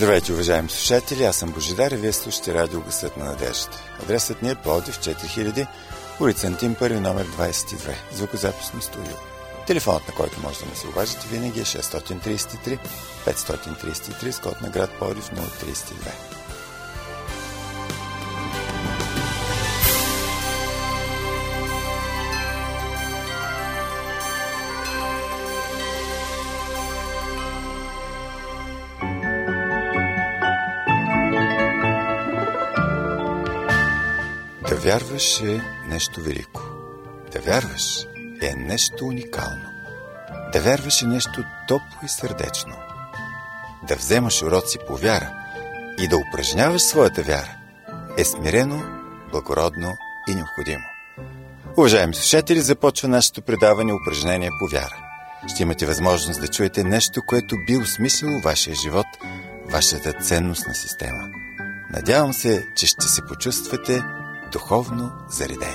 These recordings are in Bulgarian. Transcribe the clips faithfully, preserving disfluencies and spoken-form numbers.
Здравейте, уважаеми слушатели, аз съм Божидар и вие слушате радио Гласът на надеждата. Адресът ни е Пловдив четири хиляди, улица Антим първи, номер двадесет и две, звукозаписно студио. Телефонът, на който може да ме се обаждате винаги е шест три три, пет три три, с код на град Пловдив нула три две. Да вярваш е нещо велико. Да вярваш е нещо уникално. Да вярваш е нещо топло и сърдечно. Да вземаш уроци по вяра и да упражняваш своята вяра е смирено, благородно и необходимо. Уважаеми слушатели, започва нашето предаване упражнение по вяра. Ще имате възможност да чуете нещо, което би осмислило вашия живот, вашата ценностна система. Надявам се, че ще се почувствате духовно заредени.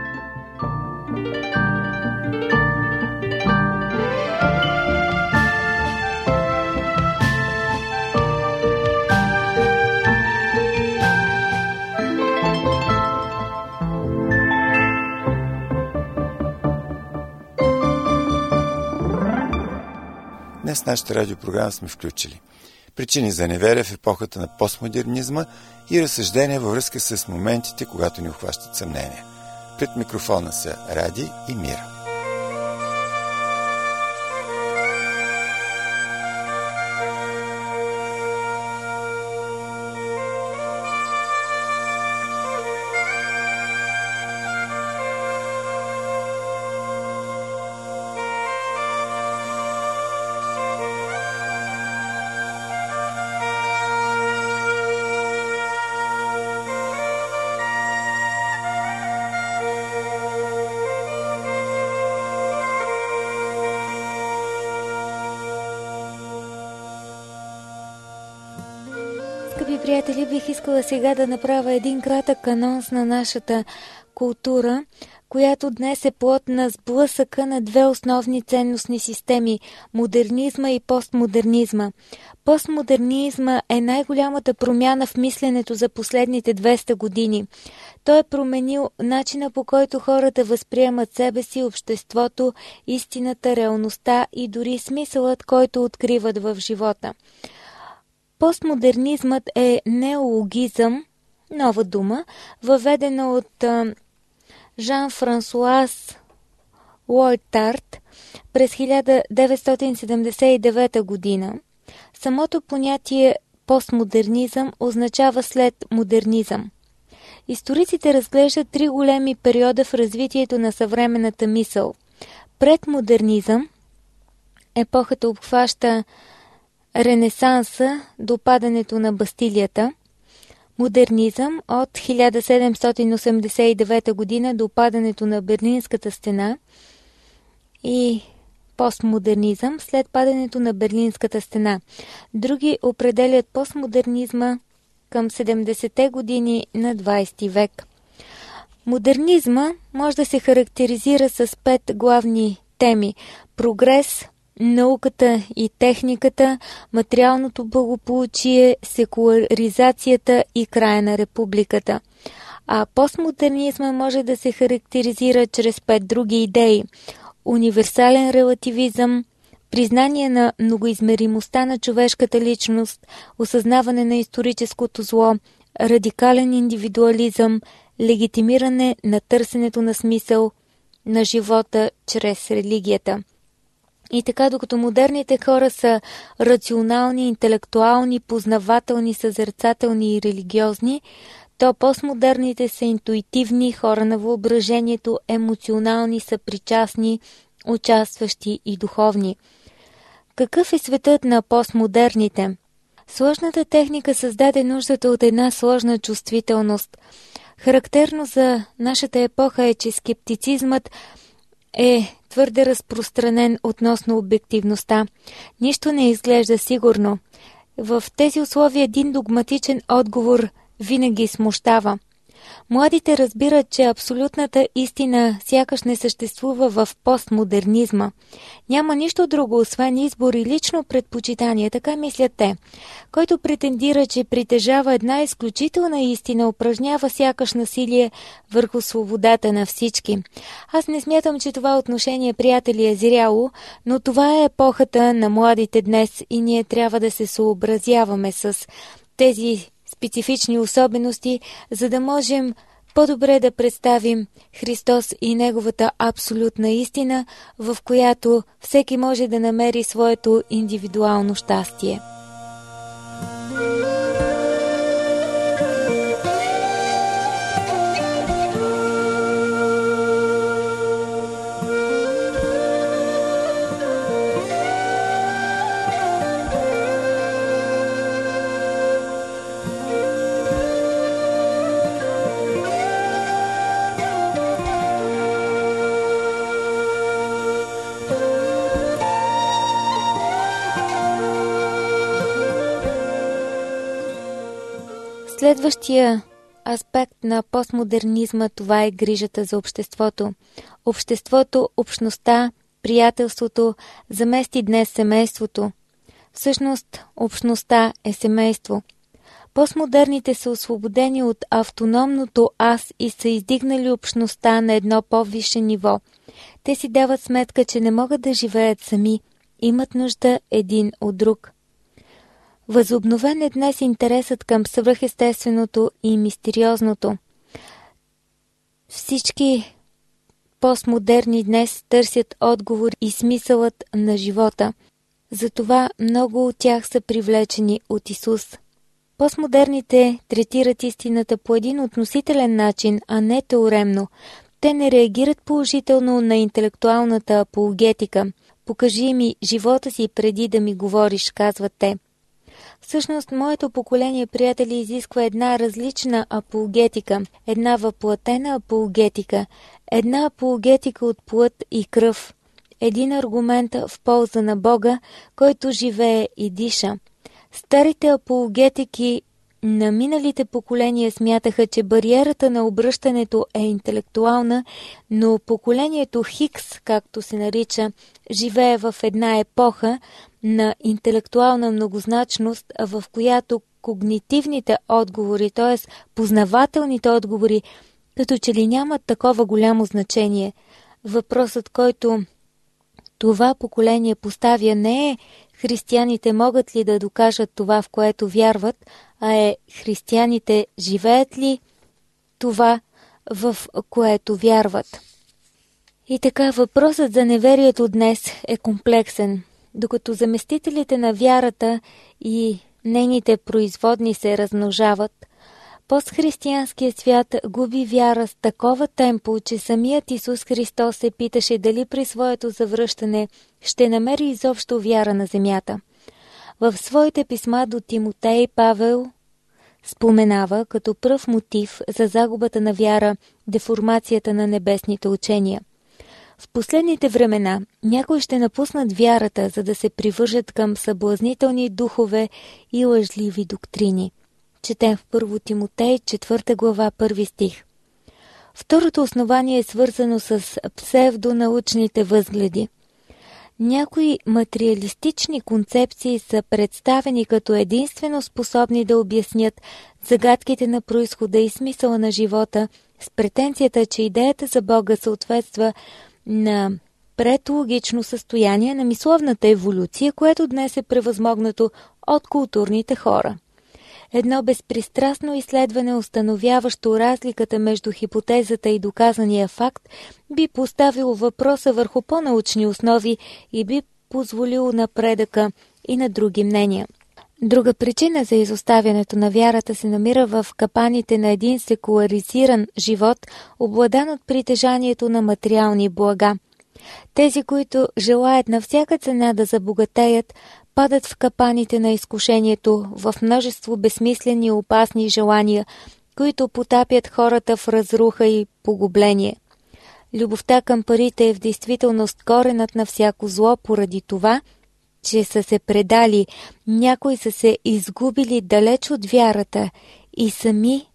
Днес в нашата радиопрограма сме включили причини за неверие в епохата на постмодернизма и разсъждения във връзка с моментите, когато ни обхващат съмнения. Пред микрофона са Ради и Мира. Скъпи приятели, бих искала сега да направя един кратък анонс на нашата култура, която днес е плод на сблъсъка на две основни ценностни системи – модернизма и постмодернизма. Постмодернизма е най-голямата промяна в мисленето за последните двеста години. Той е променил начина, по който хората възприемат себе си, обществото, истината, реалността и дори смисълът, който откриват в живота. Постмодернизмът е неологизъм, нова дума, въведена от а, Жан-Франсуаз Лойтард през хиляда деветстотин седемдесет и девета година. Самото понятие постмодернизъм означава след модернизъм. Историците разглеждат три големи периода в развитието на съвременната мисъл. Предмодернизъм, епохата обхваща Ренесанса до падането на Бастилията, модернизъм от хиляда седемстотин осемдесет и девета година до падането на Берлинската стена и постмодернизъм след падането на Берлинската стена. Други определят постмодернизма към седемдесетте години на двадесети век. Модернизма може да се характеризира с пет главни теми – прогрес, науката и техниката, материалното благополучие, секуларизацията и края на републиката. А постмодернизма може да се характеризира чрез пет други идеи – универсален релативизъм, признание на многоизмеримостта на човешката личност, осъзнаване на историческото зло, радикален индивидуализъм, легитимиране на търсенето на смисъл на живота чрез религията. И така, докато модерните хора са рационални, интелектуални, познавателни, съзерцателни и религиозни, то постмодерните са интуитивни, хора на въображението, емоционални, съпричастни, участващи и духовни. Какъв е светът на постмодерните? Сложната техника създаде нуждата от една сложна чувствителност. Характерно за нашата епоха е, че скептицизмът е твърде разпространен относно обективността. Нищо не изглежда сигурно. В тези условия един догматичен отговор винаги смущава. Младите разбират, че абсолютната истина сякаш не съществува в постмодернизма. Няма нищо друго, освен избор и лично предпочитание, така мислят те. Който претендира, че притежава една изключителна истина, упражнява сякаш насилие върху свободата на всички. Аз не смятам, че това отношение, приятели, е зряло, но това е епохата на младите днес и ние трябва да се съобразяваме с тези специфични особености, за да можем по-добре да представим Христос и Неговата абсолютна истина, в която всеки може да намери своето индивидуално щастие. Следващия аспект на постмодернизма, това е грижата за обществото. Обществото, общността, приятелството замести днес семейството. Всъщност, общността е семейство. Постмодерните са освободени от автономното аз и са издигнали общността на едно по-висше ниво. Те си дават сметка, че не могат да живеят сами, имат нужда един от друг. Възобновен е днес интересът към свръхестественото и мистериозното. Всички постмодерни днес търсят отговор и смисълът на живота. Затова много от тях са привлечени от Исус. Постмодерните третират истината по един относителен начин, а не теоремно. Те не реагират положително на интелектуалната апологетика. Покажи ми живота си преди да ми говориш, казват те. Всъщност, моето поколение, приятели, изисква една различна апологетика, една въплътена апологетика, една апологетика от плът и кръв, един аргумент в полза на Бога, който живее и диша. Старите апологетики на миналите поколения смятаха, че бариерата на обръщането е интелектуална, но поколението Хикс, както се нарича, живее в една епоха на интелектуална многозначност, в която когнитивните отговори, т.е. познавателните отговори, като че ли нямат такова голямо значение. Въпросът, който това поколение поставя, не е християните могат ли да докажат това, в което вярват, а е християните живеят ли това, в което вярват. И така, въпросът за неверието днес е комплексен. Докато заместителите на вярата и нейните производни се размножават, постхристиянският свят губи вяра с такова темпо, че самият Исус Христос се питаше дали при своето завръщане ще намери изобщо вяра на земята. В своите писма до Тимотей Павел споменава като пръв мотив за загубата на вяра деформацията на небесните учения. В последните времена някои ще напуснат вярата, за да се привържат към съблазнителни духове и лъжливи доктрини. Четем в първо Тимотей, четвърта глава, първи стих. Второто основание е свързано с псевдонаучните възгледи. Някои материалистични концепции са представени като единствено способни да обяснят загадките на произхода и смисъла на живота с претенцията, че идеята за Бога съответства на предлогично състояние на мисловната еволюция, което днес е превъзмогнато от културните хора. Едно безпристрастно изследване, установяващо разликата между хипотезата и доказания факт, би поставило въпроса върху по-научни основи и би позволило напредъка и на други мнения. Друга причина за изоставянето на вярата се намира в капаните на един секуларизиран живот, обладан от притежанието на материални блага. Тези, които желаят на всяка цена да забогатеят, падат в капаните на изкушението, в множество безсмислени и опасни желания, които потапят хората в разруха и погубление. Любовта към парите е в действителност коренът на всяко зло поради това, че са се предали, някои са се изгубили далеч от вярата и сами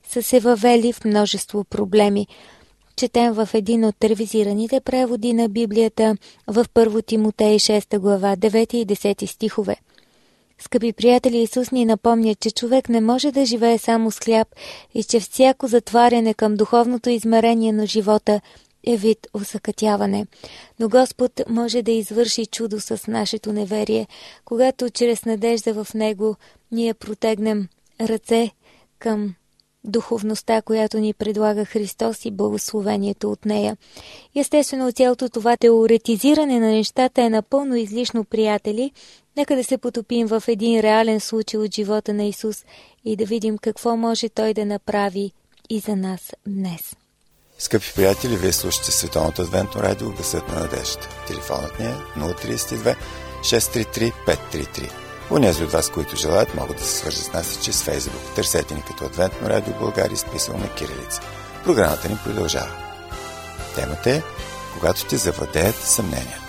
са се въвели в множество проблеми. Четем в един от ревизираните преводи на Библията в Първо Тимотей шеста глава, девети и десети стихове. Скъпи приятели, Исус ни напомня, че човек не може да живее само с хляб и че всяко затваряне към духовното измерение на живота е вид усъкътяване. Но Господ може да извърши чудо с нашето неверие, когато чрез надежда в Него ние протегнем ръце към духовността, която ни предлага Христос и благословението от нея. Естествено, цялото това теоретизиране на нещата е напълно излишно, приятели. Нека да се потопим в един реален случай от живота на Исус и да видим какво може Той да направи и за нас днес. Скъпи приятели, вие слушате Световното адвентно радио Гласът на надеждата. Телефонът ни е нула три две шест три три пет три три. Онези от вас, които желаят, могат да се свържат с нас чрез Фейсбук. Търсете ни като Адвентно радио България, изписано на кирилица. Програмата ни продължава. Темата е когато те завладеят съмненията.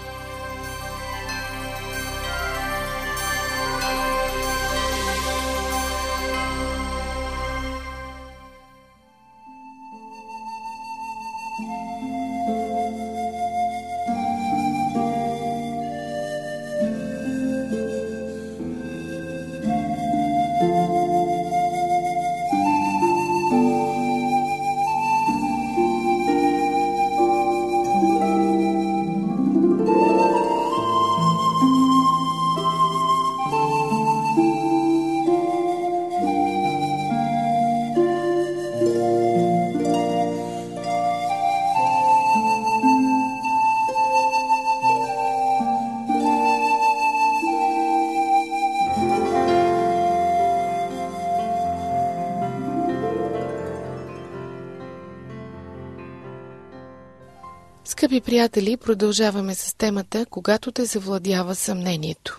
Скъпи приятели, продължаваме с темата «Когато те завладява съмнението».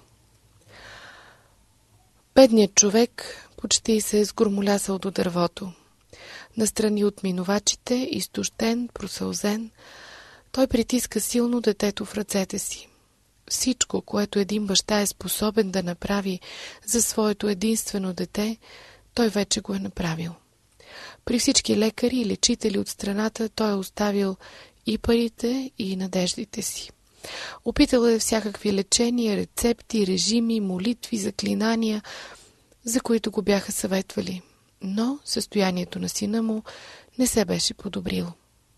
Бедният човек почти се е сгромолясал до дървото. Настрани от минувачите, изтощен, просълзен, той притиска силно детето в ръцете си. Всичко, което един баща е способен да направи за своето единствено дете, той вече го е направил. При всички лекари и лечители от страната той е оставил и парите, и надеждите си. Опитал е всякакви лечения, рецепти, режими, молитви, заклинания, за които го бяха съветвали. Но състоянието на сина му не се беше подобрило.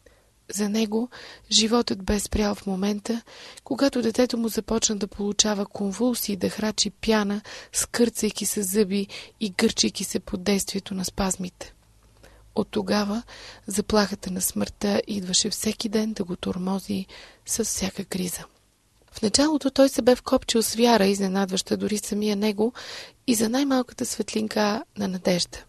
За него животът бе спрял в момента, когато детето му започна да получава конвулсии, да храчи пяна, скърцайки се зъби и гърчайки се под действието на спазмите. От тогава заплахата на смъртта идваше всеки ден да го тормози с всяка криза. В началото той се бе вкопчил с вяра, изненадваща дори самия него, и за най-малката светлинка на надежда.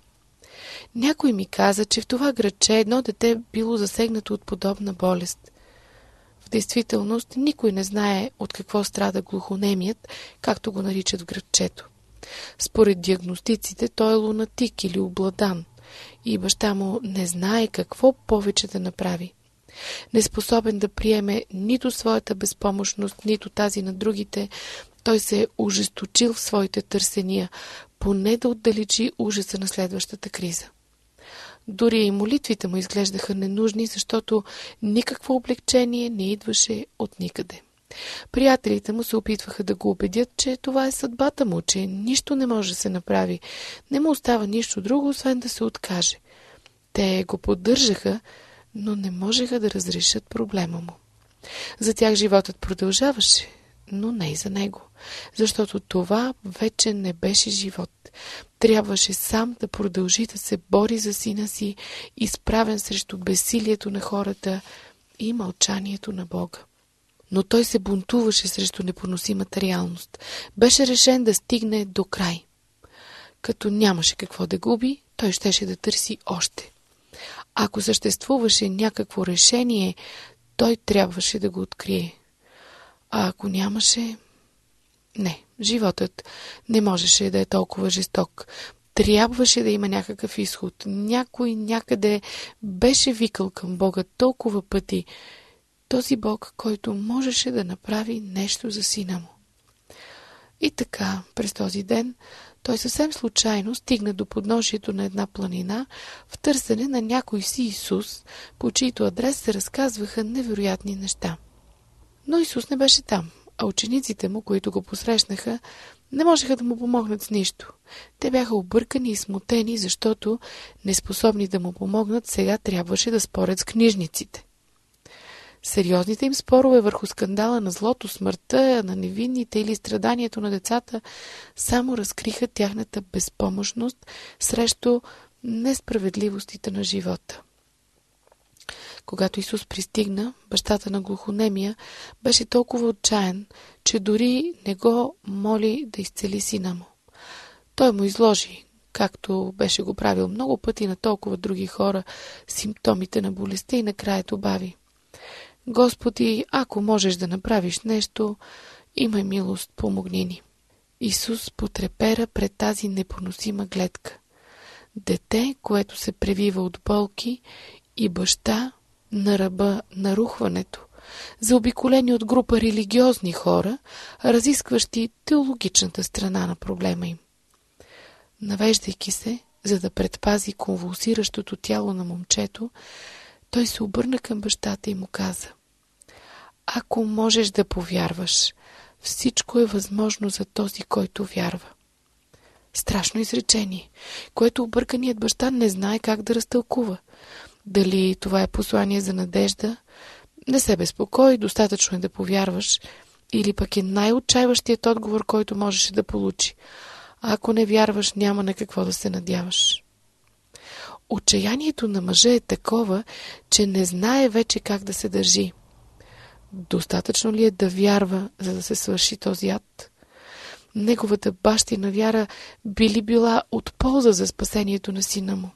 Някой ми каза, че в това градче едно дете било засегнато от подобна болест. В действителност никой не знае от какво страда глухонемият, както го наричат в градчето. Според диагностиците той е лунатик или обладан и баща му не знае какво повече да направи. Неспособен да приеме нито своята безпомощност, нито тази на другите, той се е ожесточил в своите търсения, поне да отдалечи ужаса на следващата криза. Дори и молитвите му изглеждаха ненужни, защото никакво облегчение не идваше от никъде. Приятелите му се опитваха да го убедят, че това е съдбата му, че нищо не може да се направи. Не му остава нищо друго, освен да се откаже. Те го поддържаха, но не можеха да разрешат проблема му. За тях животът продължаваше, но не и за него, защото това вече не беше живот. Трябваше сам да продължи да се бори за сина си, изправен срещу безсилието на хората и мълчанието на Бога. Но той се бунтуваше срещу непоносимата реалност. Беше решен да стигне до край. Като нямаше какво да губи, той щеше да търси още. Ако съществуваше някакво решение, той трябваше да го открие. А ако нямаше... Не, животът не можеше да е толкова жесток. Трябваше да има някакъв изход. Някой някъде беше викал към Бога толкова пъти. Този Бог, който можеше да направи нещо за сина му. И така, през този ден, Той съвсем случайно стигна до подножието на една планина в търсене на някой си Исус, по чийто адрес се разказваха невероятни неща. Но Исус не беше там, а учениците му, които го посрещнаха, не можеха да му помогнат с нищо. Те бяха объркани и смутени, защото, неспособни да му помогнат, сега трябваше да спорят с книжниците. Сериозните им спорове върху скандала на злото, смъртта на невинните или страданието на децата само разкриха тяхната безпомощност срещу несправедливостите на живота. Когато Исус пристигна, бащата на глухонемия беше толкова отчаян, че дори не го моли да изцели сина му. Той му изложи, както беше го правил много пъти на толкова други хора, симптомите на болестта и накрая добави: Господи, ако можеш да направиш нещо, имай милост, помогни ни. Исус потрепера пред тази непоносима гледка. Дете, което се превива от болки, и баща на ръба на рухването, заобиколени от група религиозни хора, разискващи теологичната страна на проблема им. Навеждайки се, за да предпази конвулсиращото тяло на момчето, той се обърна към бащата и му каза: Ако можеш да повярваш, всичко е възможно за този, който вярва. Страшно изречение, което обърканият баща не знае как да разтълкува. Дали това е послание за надежда? Не се безпокой, достатъчно е да повярваш. Или пък е най-отчаиващият отговор, който можеше да получи. А ако не вярваш, няма на какво да се надяваш. Отчаянието на мъжа е такова, че не знае вече как да се държи. Достатъчно ли е да вярва, за да се свърши този ад? Неговата бащина вяра би ли била от полза за спасението на сина му?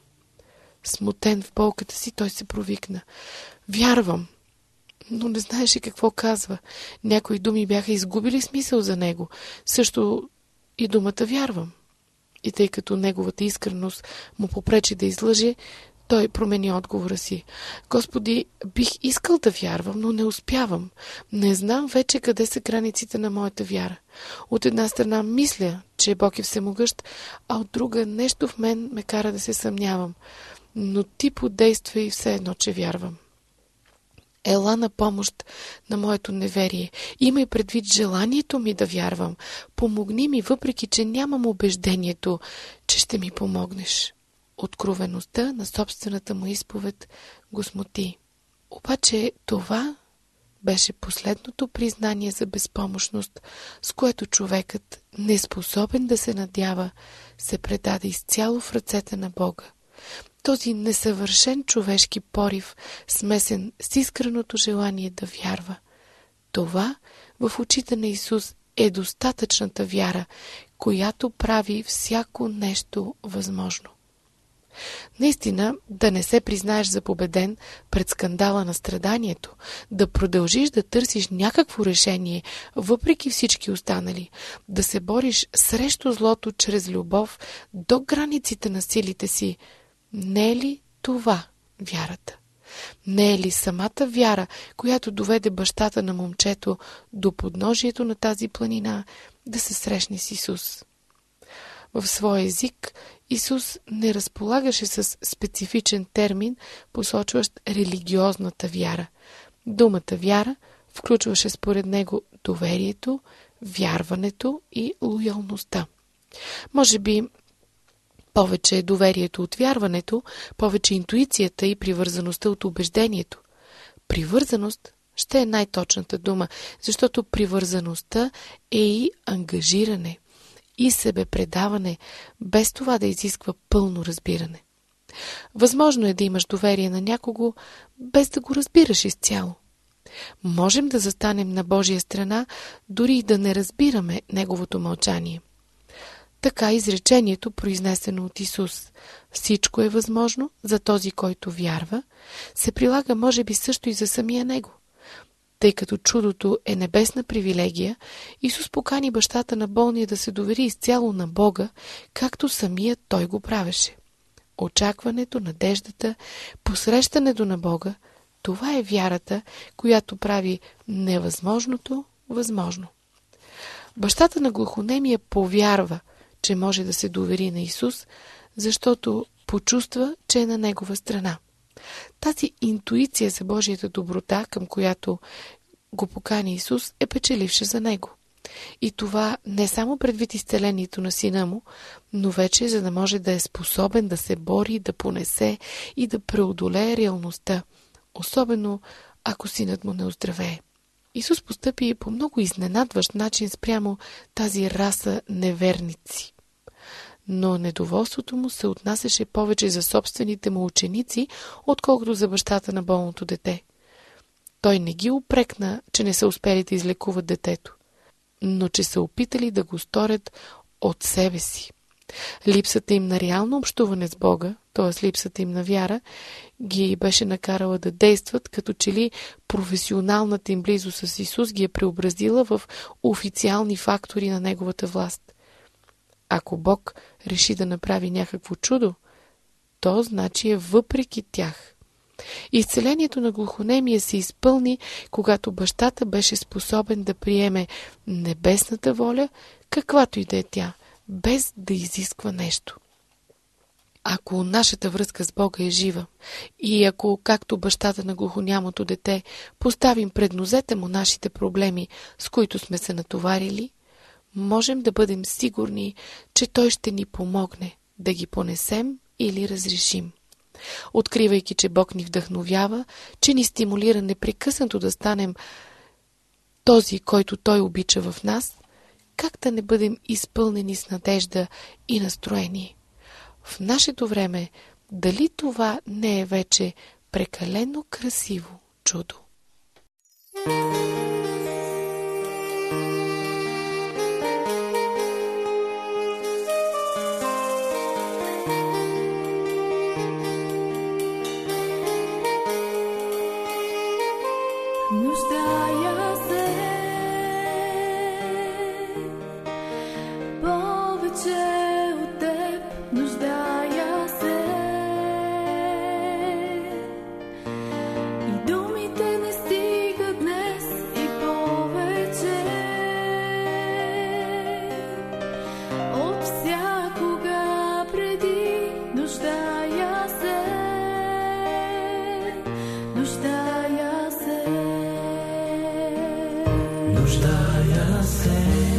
Смутен в болката си, той се провикна: Вярвам! Но не знаеше какво казва. Някои думи бяха изгубили смисъл за него. Също и думата вярвам. И тъй като неговата искреност му попречи да излъже, той промени отговора си. Господи, бих искал да вярвам, но не успявам. Не знам вече къде са границите на моята вяра. От една страна мисля, че Бог е всемогъщ, а от друга нещо в мен ме кара да се съмнявам. Но ти подействай все едно, че вярвам. Ела на помощ на моето неверие. Имай предвид желанието ми да вярвам. Помогни ми, въпреки че нямам убеждението, че ще ми помогнеш. Откровеността на собствената му изповед го смути. Обаче това беше последното признание за безпомощност, с което човекът, неспособен да се надява, се предаде изцяло в ръцете на Бога. Този несъвършен човешки порив, смесен с искреното желание да вярва. Това в очите на Исус е достатъчната вяра, която прави всяко нещо възможно. Наистина, да не се признаеш за победен пред скандала на страданието, да продължиш да търсиш някакво решение, въпреки всички останали, да се бориш срещу злото чрез любов до границите на силите си, не е ли това вярата? Не е ли самата вяра, която доведе бащата на момчето до подножието на тази планина да се срещне с Исус? В своя език Исус не разполагаше с специфичен термин, посочващ религиозната вяра. Думата вяра включваше според него доверието, вярването и лоялността. Може би повече е доверието от вярването, повече интуицията и привързаността от убеждението. Привързаност ще е най-точната дума, защото привързаността е и ангажиране, и себепредаване, без това да изисква пълно разбиране. Възможно е да имаш доверие на някого, без да го разбираш изцяло. Можем да застанем на Божия страна, дори и да не разбираме Неговото мълчание. Така изречението, произнесено от Исус: всичко е възможно за този, който вярва, се прилага може би също и за самия Него. Тъй като чудото е небесна привилегия, Исус покани бащата на болния да се довери изцяло на Бога, както самият Той го правеше. Очакването, надеждата, посрещането на Бога – това е вярата, която прави невъзможното възможно. Бащата на глухонемия повярва, че може да се довери на Исус, защото почувства, че е на Негова страна. Тази интуиция за Божията доброта, към която го покани Исус, е печеливша за него. И това не само предвид изцелението на сина му, но вече за да може да е способен да се бори, да понесе и да преодолее реалността, особено ако синът му не оздравее. Исус постъпи по много изненадващ начин спрямо тази раса неверници. Но недоволството му се отнасяше повече за собствените му ученици, отколкото за бащата на болното дете. Той не ги упрекна, че не са успели да излекуват детето, но че са опитали да го сторят от себе си. Липсата им на реално общуване с Бога, т.е. липсата им на вяра, ги беше накарала да действат, като че ли професионалната им близост с Исус ги е преобразила в официални фактори на Неговата власт. Ако Бог реши да направи някакво чудо, то значи е въпреки тях. Изцелението на глухонемия се изпълни, когато бащата беше способен да приеме небесната воля, каквато и да е тя, без да изисква нещо. Ако нашата връзка с Бога е жива и ако, както бащата на глухонямото дете, поставим пред нозете му нашите проблеми, с които сме се натоварили, можем да бъдем сигурни, че Той ще ни помогне да ги понесем или разрешим. Откривайки, че Бог ни вдъхновява, че ни стимулира непрекъснато да станем този, който Той обича в нас, как да не бъдем изпълнени с надежда и настроение? В нашето време, дали това не е вече прекалено красиво чудо? Нуждая се повече от теб, нуждая се и думите не стигат днес и повече от всякога преди, нуждая се, нуждая се. Нуждая се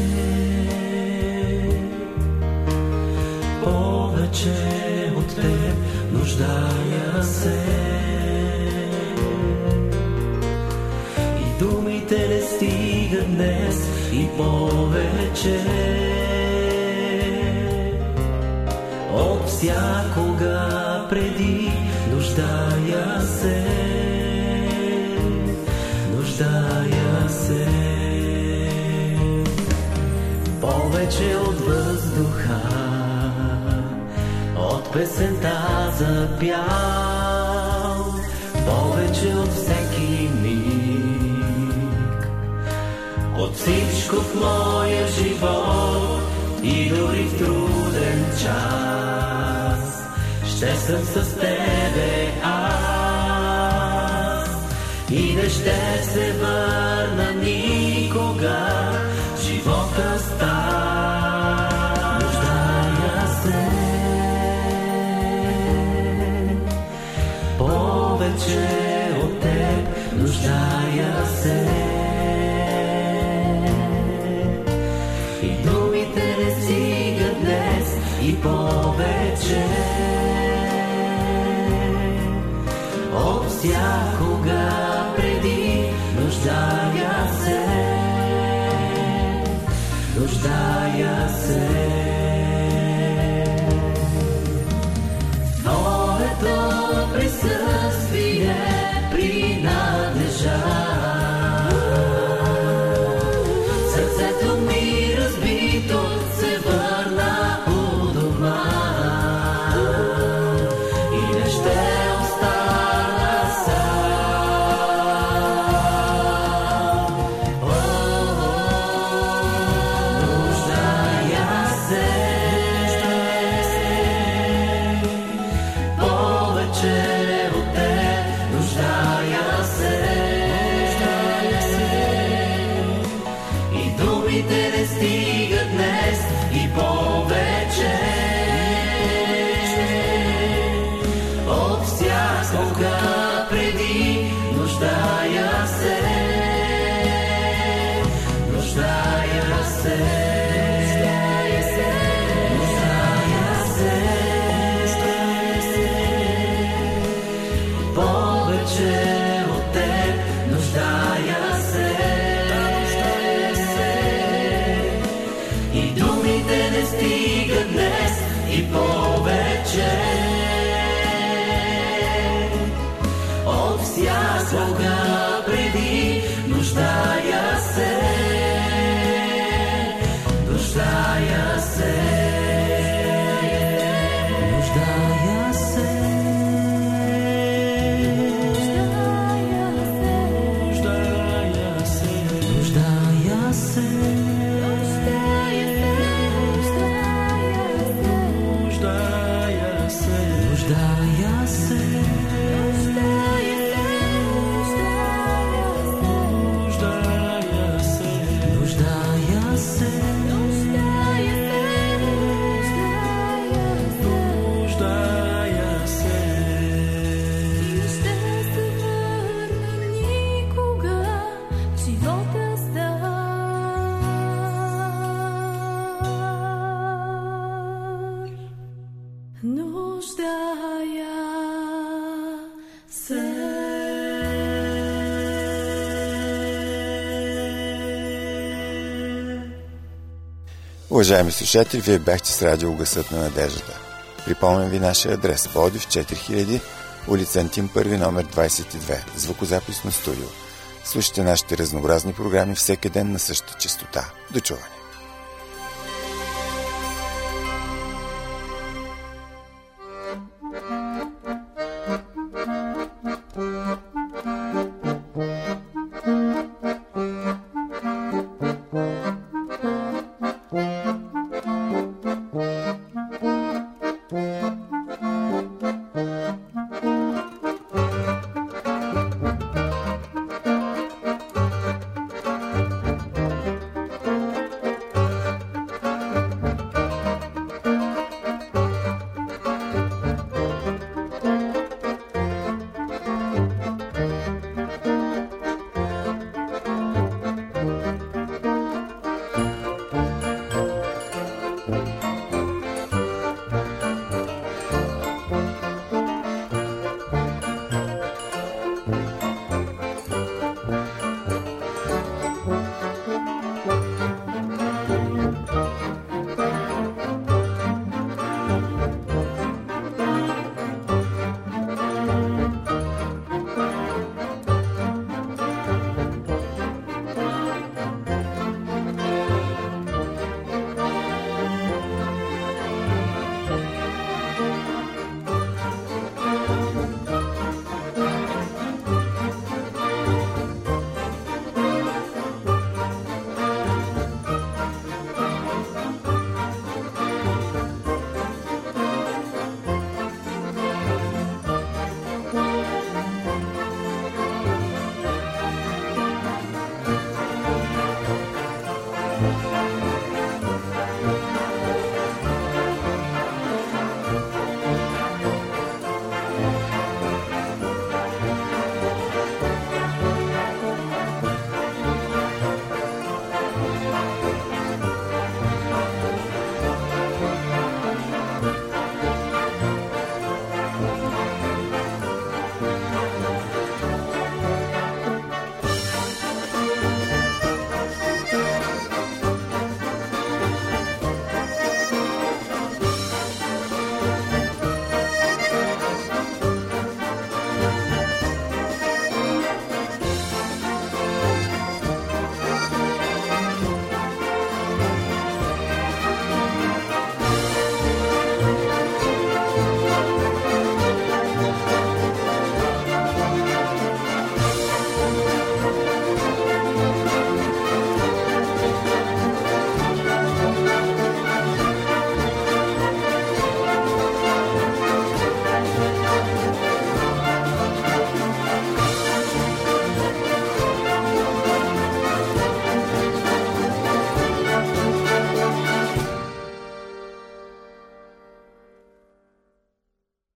повече от теб, нуждая се и думите не стигат днес и повече от всякога преди, нуждая се, нуждая се. Повече от въздуха, от песента за пял, повече от всеки миг, от всичко в моя живот и дори в труден час, ще съм с тебе аз и не ще се върна никога. Живота става, нуждая се повече от теб, нуждая се и думите не стигат днес и повече от всякога преди, нуждая се, нуждая се. Твоето присъствие принадлежа. Сърцето ми разбито се върна у дома и не ще остана сам. всякога преди. Нуждая се, нуждая се, нуждая се, нуждая се, нуждая се. Повече от теб, нуждая се, нуждая се. И думите не стигат днес и повече. От всякога преди. Нуждая се, нуждая се, нуждая се, нуждая се, нуждая се, нуждая се, нуждая се. Уважаеми слушатели, вие бяхте с радио Гласът на надеждата. Припомням ви нашия адрес: Пловдив четири хиляди, улица Антим първи, номер двадесет и две, звукозаписно студио. Слушайте нашите разнообразни програми всеки ден на същата честота. До чуване!